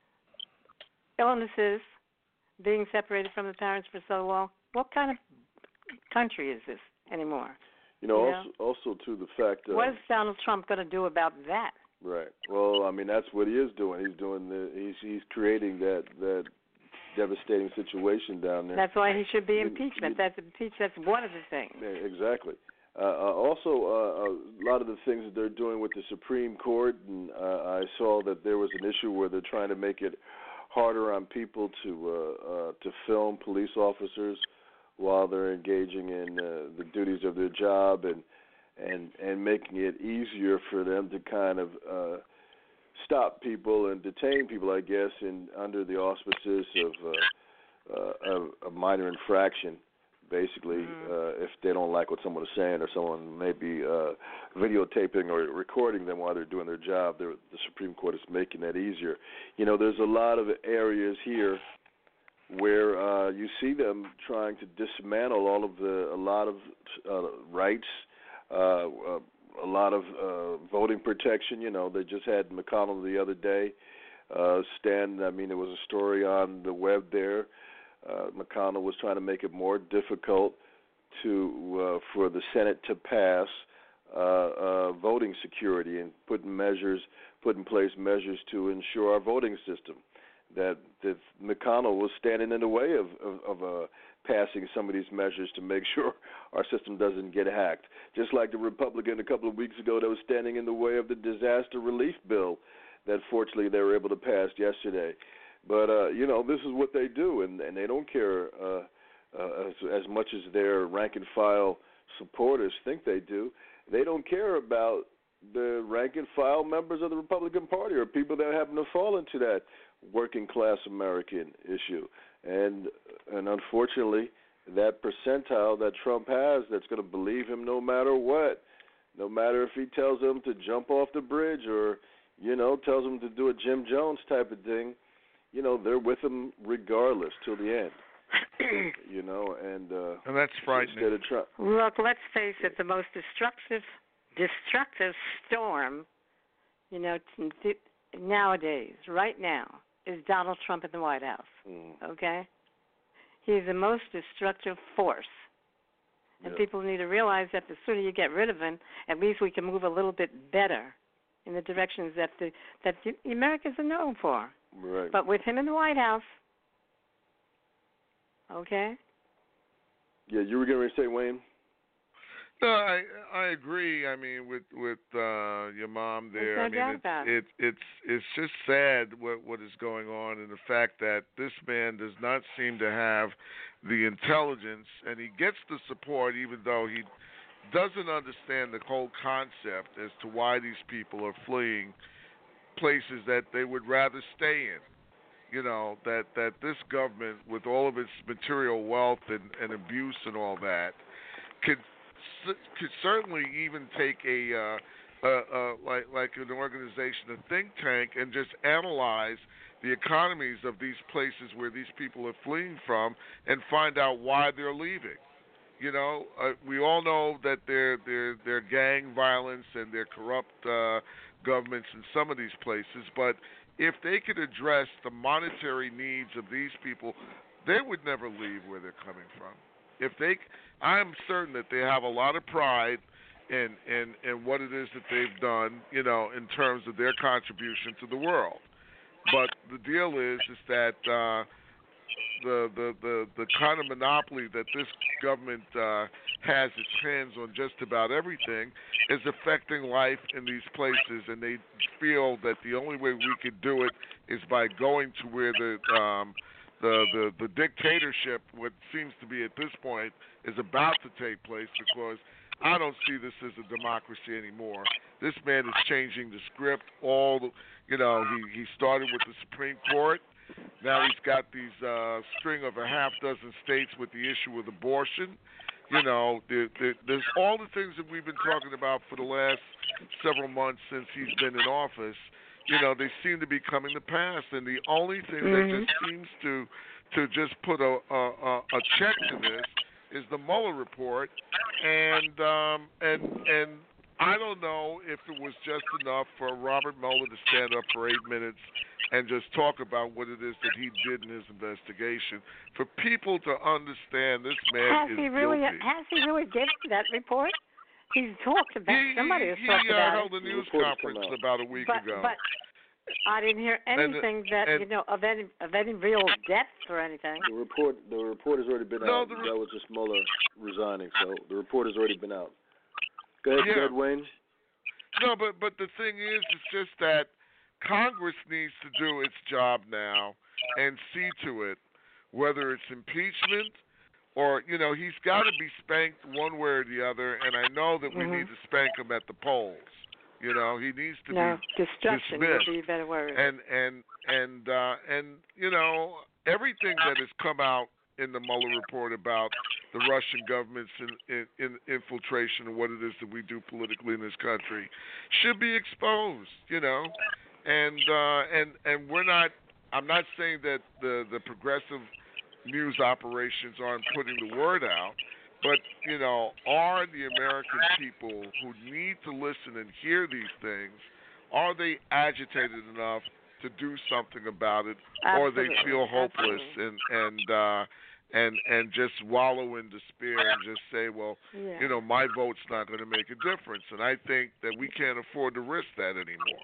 illnesses, being separated from the parents for so long. What kind of country is this anymore? You know, you also, know? also to the fact. Uh, what is Donald Trump going to do about that? Right. Well, I mean, that's what he is doing. He's doing the. He's he's creating that that devastating situation down there. That's why he should be You- impeachment. you- That's impeach. That's one of the things. Yeah, exactly. Uh, uh, also, uh, a lot of the things that they're doing with the Supreme Court, and uh, I saw that there was an issue where they're trying to make it harder on people to uh, uh, to film police officers while they're engaging in uh, the duties of their job, and and and making it easier for them to kind of uh, stop people and detain people, I guess, in under the auspices of uh, uh, of a minor infraction. Basically, mm-hmm. uh, if they don't like what someone is saying, or someone may be uh, videotaping or recording them while they're doing their job, the Supreme Court is making that easier. You know, there's a lot of areas here where uh, you see them trying to dismantle all of the a lot of uh, rights, uh, uh, a lot of uh, voting protection. You know, they just had McConnell the other day uh, stand. I mean, there was a story on the web there. Uh, McConnell was trying to make it more difficult to uh, for the Senate to pass uh, uh, voting security and put in measures, put in place measures to ensure our voting system. That, that McConnell was standing in the way of of, of uh, passing some of these measures to make sure our system doesn't get hacked. Just like the Republican a couple of weeks ago that was standing in the way of the disaster relief bill that fortunately they were able to pass yesterday. But, uh, you know, this is what they do, and, and they don't care uh, uh, as, as much as their rank-and-file supporters think they do. They don't care about the rank-and-file members of the Republican Party or people that happen to fall into that working-class American issue. And, and unfortunately, that percentile that Trump has that's going to believe him no matter what, no matter if he tells them to jump off the bridge or, you know, tells them to do a Jim Jones type of thing, you know, they're with him regardless till the end. You know, and uh, and that's frightening. Instead of Trump. Look, let's face it, the most destructive, destructive storm, you know, t- t- nowadays, right now, is Donald Trump in the White House. Mm. Okay, he's the most destructive force, and Yeah. people need to realize that the sooner you get rid of him, at least we can move a little bit better in the directions that the that the Americans are known for. Right. But with him in the White House, okay? Yeah, you were going to say, Wayne? No, I I agree. I mean, with with uh, your mom there, There's no I mean, doubt it's, about it, it's it's just sad what what is going on, and the fact that this man does not seem to have the intelligence, and he gets the support, even though he doesn't understand the whole concept as to why these people are fleeing places that they would rather stay in. You know, that, that this government, with all of its material wealth and, and abuse and all that, could could certainly even take a, uh, uh, uh, like like an organization, a think tank, and just analyze the economies of these places where these people are fleeing from and find out why they're leaving. You know, uh, we all know that there there there gang violence and there corrupt uh, governments in some of these places, but if they could address the monetary needs of these people, they would never leave where they're coming from. If they, I'm certain that they have a lot of pride in in in what it is that they've done, you know, in terms of their contribution to the world. But the deal is, is that uh, the, the the the kind of monopoly that this government uh, has its hands on just about everything is affecting life in these places, and they feel that the only way we could do it is by going to where the um, the, the the dictatorship, what seems to be at this point, is about to take place, because I don't see this as a democracy anymore. This man is changing the script. All the, you know, he he started with the Supreme Court. Now he's got these uh, string of a half dozen states with the issue with abortion. You know, the, the, there's all the things that we've been talking about for the last several months since he's been in office. You know, they seem to be coming to pass, and the only thing mm-hmm. that just seems to to just put a a, a check to this is the Mueller report, and um, and and I don't know if it was just enough for Robert Mueller to stand up for eight minutes and just talk about what it is that he did in his investigation. For people to understand, this man has is he really guilty. has he really given that report? He's talked about he, somebody has he, talked he, uh, about held it. a news Reports conference come out. about a week but, ago. But I didn't hear anything and, that and, you know of any of any real depth or anything. The report, the report has already been No, out. the re- That was just Mueller resigning, so the report has already been out. Go ahead, Yeah. go ahead, Wayne. No, but but the thing is, it's just that Congress needs to do its job now and see to it, whether it's impeachment or, you know, he's got to be spanked one way or the other, and I know that we mm-hmm. need to spank him at the polls. You know, he needs to no, be destruction dismissed. would be a better word. And and and uh, and you know, everything that has come out in the Mueller report about the Russian government's in, in, in infiltration and what it is that we do politically in this country should be exposed. You know, and uh, and and we're not. I'm not saying that the the progressive news operations aren't putting the word out, but you know, are the American people who need to listen and hear these things, are they agitated enough to do something about it, Absolutely. or they feel hopeless Absolutely. and and uh, and and just wallow in despair and just say, well, yeah. you know, my vote's not going to make a difference, and I think that we can't afford to risk that anymore.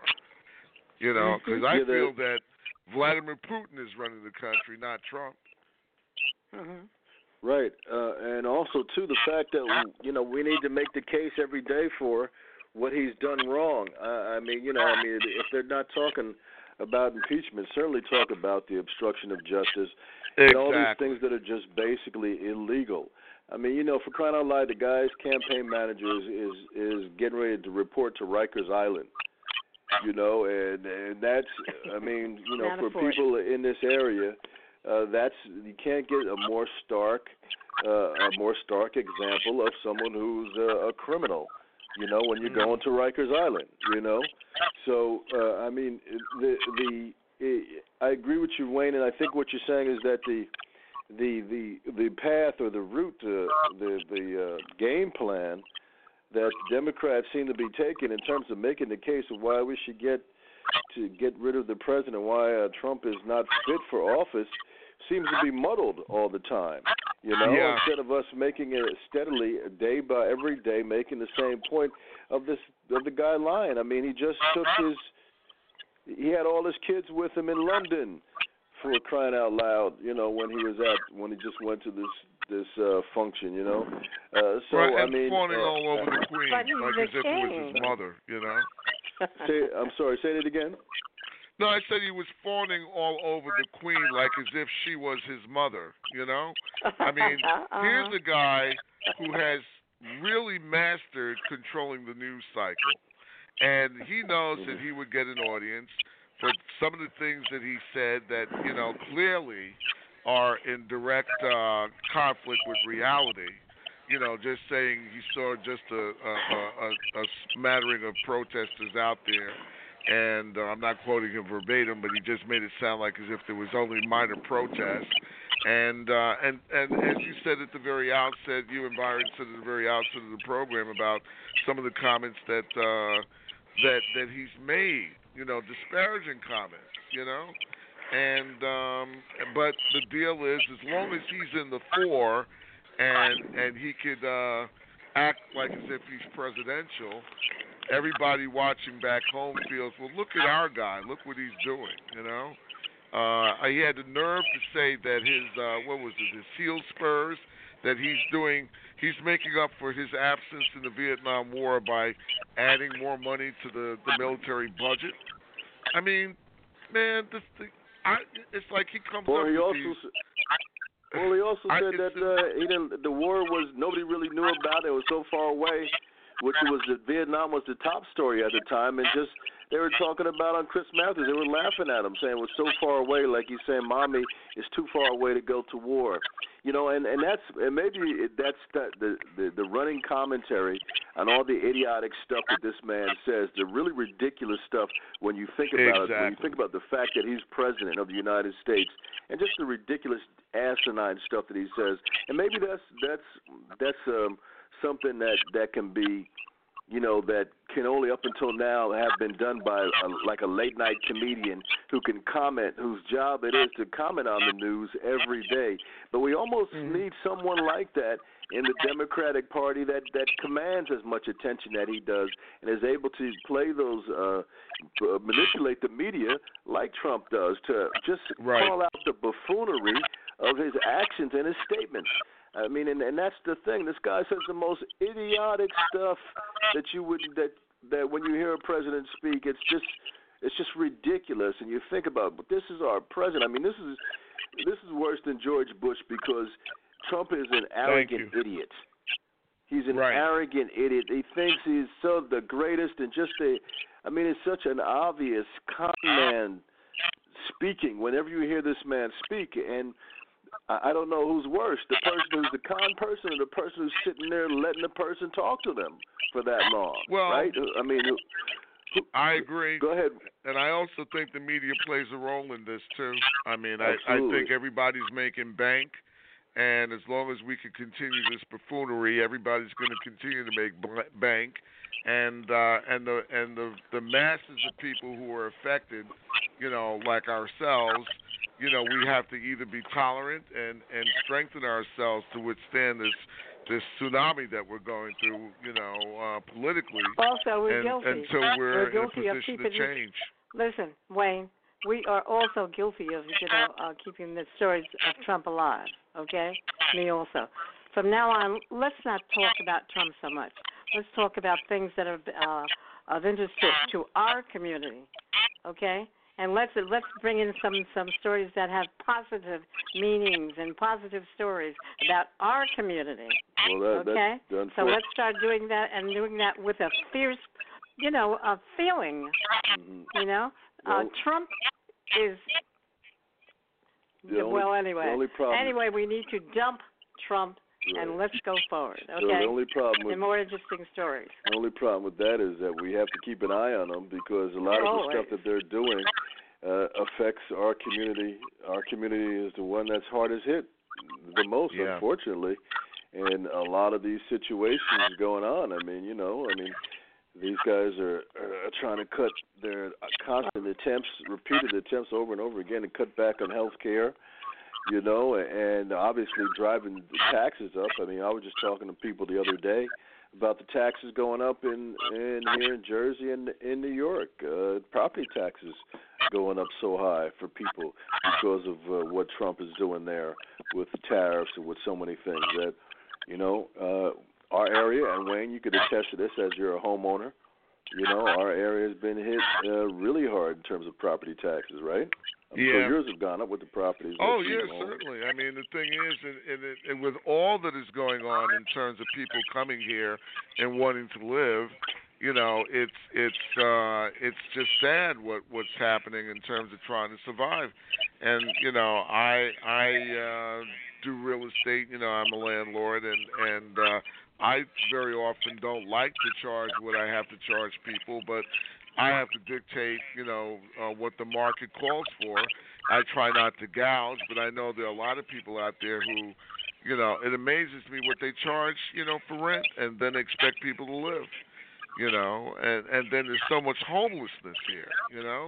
You know, because I Yeah, feel that Vladimir Putin is running the country, not Trump. Mm-hmm. Right, uh, and also too the fact that you know we need to make the case every day for what he's done wrong. Uh, I mean, you know, I mean, if they're not talking about impeachment, certainly talk about the obstruction of justice Exactly. and all these things that are just basically illegal. I mean, you know, for crying out loud, the guy's campaign manager is is, is getting ready to report to Rikers Island. You know, and and that's, I mean, you know, for people in this area. Uh, that's you can't get a more stark, uh, a more stark example of someone who's uh, a criminal. You know, when you're going to Rikers Island. You know, so uh, I mean, the the it, I agree with you, Wayne, and I think what you're saying is that the the the the path or the route, uh, the the uh, game plan that Democrats seem to be taking in terms of making the case of why we should get to get rid of the president, why uh, Trump is not fit for office, seems to be muddled all the time. You know, yeah. instead of us making it steadily, day by every day, making the same point of this of the guy lying. I mean, he just took his, he had all his kids with him in London, for crying out loud. You know, when he was at when he just went to this this uh, function. You know, uh, so right, I and mean, fawning uh, all over the Queen, But he's like the as if it was king. his mother. You know. say, I'm sorry. Say that again. No, I said he was fawning all over the Queen like as if she was his mother, you know? I mean, uh-huh. here's a guy who has really mastered controlling the news cycle. And he knows that he would get an audience for some of the things that he said that, you know, clearly are in direct uh, conflict with reality. You know, just saying he saw just a, a, a, a smattering of protesters out there. And uh, I'm not quoting him verbatim, but he just made it sound like as if there was only minor protests. And uh, and and as you said at the very outset, you and Byron said at the very outset of the program about some of the comments that uh, that that he's made, you know, disparaging comments, you know. And um, but the deal is, as long as he's in the fore, and and he could uh, act like as if he's presidential. Everybody watching back home feels, well, look at our guy. Look what he's doing, you know. Uh, he had the nerve to say that his, uh, what was it, his heel spurs, that he's doing, he's making up for his absence in the Vietnam War by adding more money to the, the military budget. I mean, man, this thing, I, it's like he comes well, up he with also these... S- well, he also I, said that uh, he didn't, the war was, nobody really knew about it. It was so far away. Which was that Vietnam was the top story at the time, and just they were talking about on Chris Matthews. They were laughing at him, saying we're so far away, like he's saying, "Mommy is too far away to go to war." You know, and, and that's and maybe that's the, the the the running commentary on all the idiotic stuff that this man says, the really ridiculous stuff when you think about exactly. it, when you think about the fact that he's president of the United States, and just the ridiculous asinine stuff that he says. And maybe that's that's that's um, something that, that can be, you know, that can only up until now have been done by a, like a late night comedian who can comment, whose job it is to comment on the news every day. But we almost mm. need someone like that in the Democratic Party that, that commands as much attention that he does and is able to play those, uh, manipulate the media like Trump does to just right. call out the buffoonery of his actions and his statements. I mean, and, and that's the thing. This guy says the most idiotic stuff that you would that that when you hear a president speak, it's just it's just ridiculous. And you think about, but this is our president. I mean, this is this is worse than George Bush because Trump is an arrogant idiot. He's an right. arrogant idiot. He thinks he's so the greatest and just a. I mean, it's such an obvious con man speaking. Whenever you hear this man speak, and I don't know who's worse, the person who's the con person or the person who's sitting there letting the person talk to them for that long, well, right? I mean, who, who, I agree. Go ahead. And I also think the media plays a role in this, too. I mean, I, I think everybody's making bank, and as long as we can continue this buffoonery, everybody's going to continue to make bank. And uh, and the and the, the masses of people who are affected, you know, like ourselves, you know, we have to either be tolerant and, and strengthen ourselves to withstand this this tsunami that we're going through, you know, uh, politically. Also, we're and, guilty. Until we're, we're guilty in a of position keeping to change. This, listen, Wayne, we are also guilty of, you know, uh, keeping the stories of Trump alive, okay? Me also. From now on, let's not talk about Trump so much. Let's talk about things that are uh, of interest to, to our community, okay? And let's let's bring in some, some stories that have positive meanings and positive stories about our community. Well, that, okay, that's so let's start doing that and doing that with a fierce, you know, a feeling. Mm-hmm. You know, well, uh, Trump is. The only, well, anyway, the only problem anyway, we need to dump Trump. Right. And let's go forward, okay? So the only problem with, and more interesting stories. The only problem with that is that we have to keep an eye on them because a lot of Always. the stuff that they're doing uh, affects our community. Our community is the one that's hardest hit the most, yeah. unfortunately. And a lot of these situations going on. I mean, you know, I mean, these guys are, are trying to cut their constant attempts, repeated attempts over and over again to cut back on health care. You know, and obviously driving the taxes up. I mean, I was just talking to people the other day about the taxes going up in, in here in Jersey and in New York. Uh, property taxes going up so high for people because of uh, what Trump is doing there with the tariffs and with so many things that, you know, uh, our area, and Wayne, you could attest to this as you're a homeowner, you know, our area has been hit uh, really hard in terms of property taxes, right? I'm yeah. sure yours have gone up with the properties. Oh, yeah, certainly. I mean, the thing is, and, and, and with all that is going on in terms of people coming here and wanting to live, you know, it's it's uh, it's just sad what, what's happening in terms of trying to survive. And, you know, I I uh, do real estate. You know, I'm a landlord, and, and uh, I very often don't like to charge what I have to charge people, but I have to dictate, you know, uh, what the market calls for. I try not to gouge, but I know there are a lot of people out there who, you know, it amazes me what they charge, you know, for rent, and then expect people to live, you know, and and then there's so much homelessness here, you know,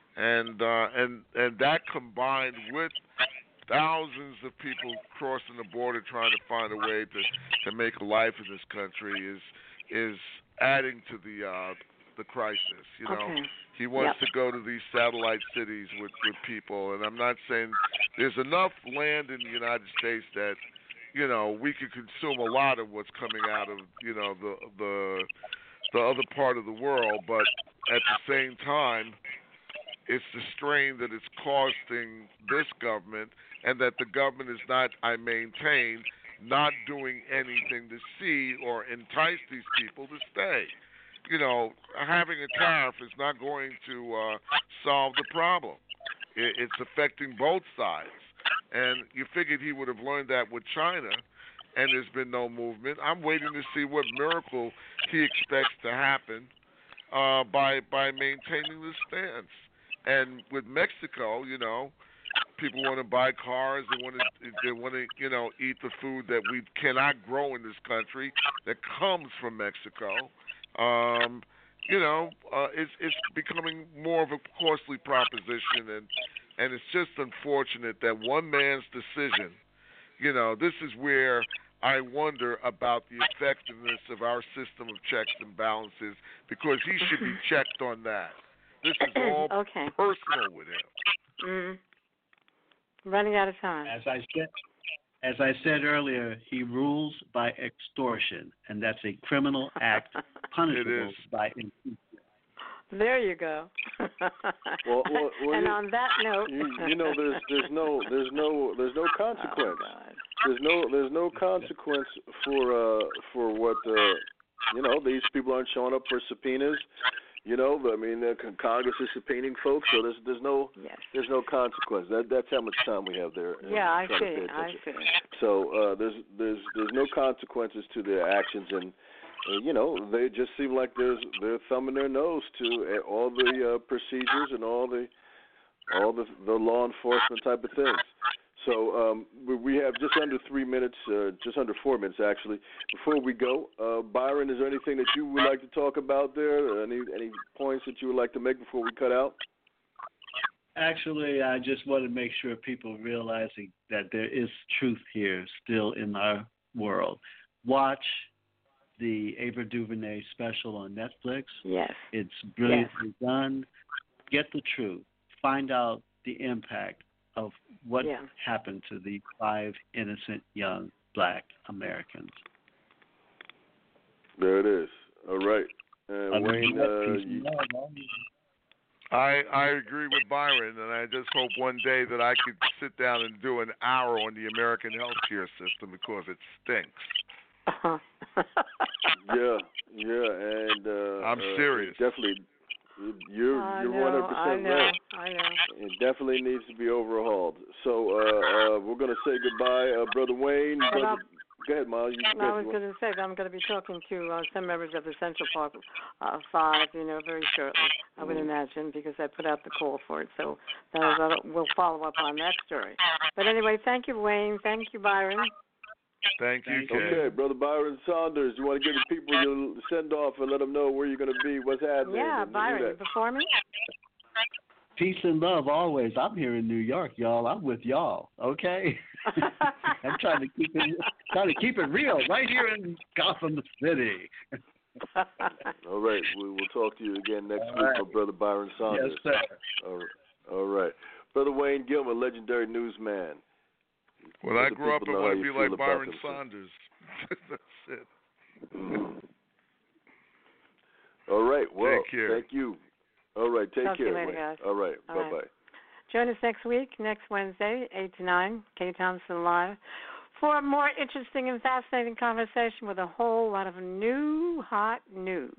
and uh, and and that combined with thousands of people crossing the border trying to find a way to to make a life in this country is is adding to the uh, the crisis. You know, okay. He wants yep. to go to these satellite cities with, with people, and I'm not saying there's enough land in the United States that, you know, we could consume a lot of what's coming out of, you know, the the the other part of the world, but at the same time, it's the strain that it's costing this government, and that the government is not, I maintain, not doing anything to see or entice these people to stay. you know, having a tariff is not going to uh, solve the problem. It, it's affecting both sides. And you figured he would have learned that with China, and there's been no movement. I'm waiting to see what miracle he expects to happen uh, by by maintaining the stance. And with Mexico, you know, people want to buy cars. They want to they want to you know eat the food that we cannot grow in this country that comes from Mexico. Um, you know, uh, it's it's becoming more of a costly proposition, and and it's just unfortunate that one man's decision. You know, this is where I wonder about the effectiveness of our system of checks and balances, because he should be checked on that. This is all okay. personal with him. Mm. Running out of time. As I said, as I said earlier, he rules by extortion, and that's a criminal act punishable by impeachment. There you go. Well, well, well and you, on that note, you, you know, there's there's no there's no there's no consequence. Oh, there's no there's no consequence for uh for what uh you know these people aren't showing up for subpoenas. You know, I mean, the Congress is subpoenaing folks, so there's there's no yes. there's no consequence. That that's how much time we have there. Yeah, I see. I see. So uh, there's there's there's no consequences to their actions, and uh, you know they just seem like there's they're thumbing their nose to all the uh, procedures and all the all the the law enforcement type of things. So um, we have just under three minutes, uh, just under four minutes actually. Before we go, uh, Byron, is there anything that you would like to talk about there? Any any points that you would like to make before we cut out? Actually, I just want to make sure people realizing that there is truth here still in our world. Watch the Ava DuVernay special on Netflix. Yes. It's brilliantly yes. done. Get the truth. Find out the impact of what yeah. happened to the five innocent young black Americans. There it is. All right. Uh, Wayne, uh, you... I I agree with Byron, and I just hope one day that I could sit down and do an hour on the American healthcare system, because it stinks. Uh-huh. yeah, yeah, and uh, I'm uh, serious. Definitely. You're I you're know, one hundred percent right. I know. It definitely needs to be overhauled. So uh, uh, we're gonna say goodbye, uh, Brother Wayne. Brother, go ahead, Miles. You, I was going to say that I'm going to be talking to uh, some members of the Central Park uh, Five, you know, very shortly. I would imagine, because I put out the call for it. So that is, uh, we'll follow up on that story. But anyway, thank you, Wayne. Thank you, Byron. Thank you, Kay. Okay, Brother Byron Saunders, you want to give the people your send off and let them know where you're going to be, what's happening? Yeah, Byron, you before me? Peace and love always. I'm here in New York, y'all. I'm with y'all, okay? I'm trying to keep it trying to keep it real right here in Gotham City. All right, we will talk to you again next All week, right. my brother Byron Saunders. Yes, sir. All right. All right. Brother Wayne Gilman, legendary newsman. When Let I the grew up, I people know want how to you be feel like about Byron them, Saunders. That's it. Mm. All right. Well, take care. Thank you. All right. Take Talk to care, you later, Wayne. guys. All right. All Bye right. bye. Join us next week, next Wednesday, eight to nine, Kay Thompson Live, for a more interesting and fascinating conversation with a whole lot of new, hot news.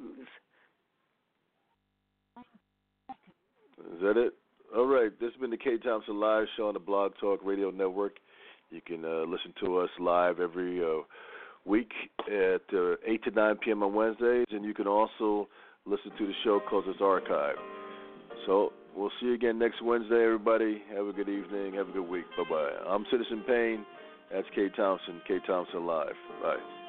Is that it? All right. This has been the Kay Thompson Live show on the Blog Talk Radio Network. You can uh, listen to us live every uh, week at uh, eight to nine p.m. on Wednesdays, and you can also listen to the show because it's archived. So we'll see you again next Wednesday, everybody. Have a good evening. Have a good week. Bye-bye. I'm Citizen Payne. That's Kay Thompson, Kay Thompson Live. Bye.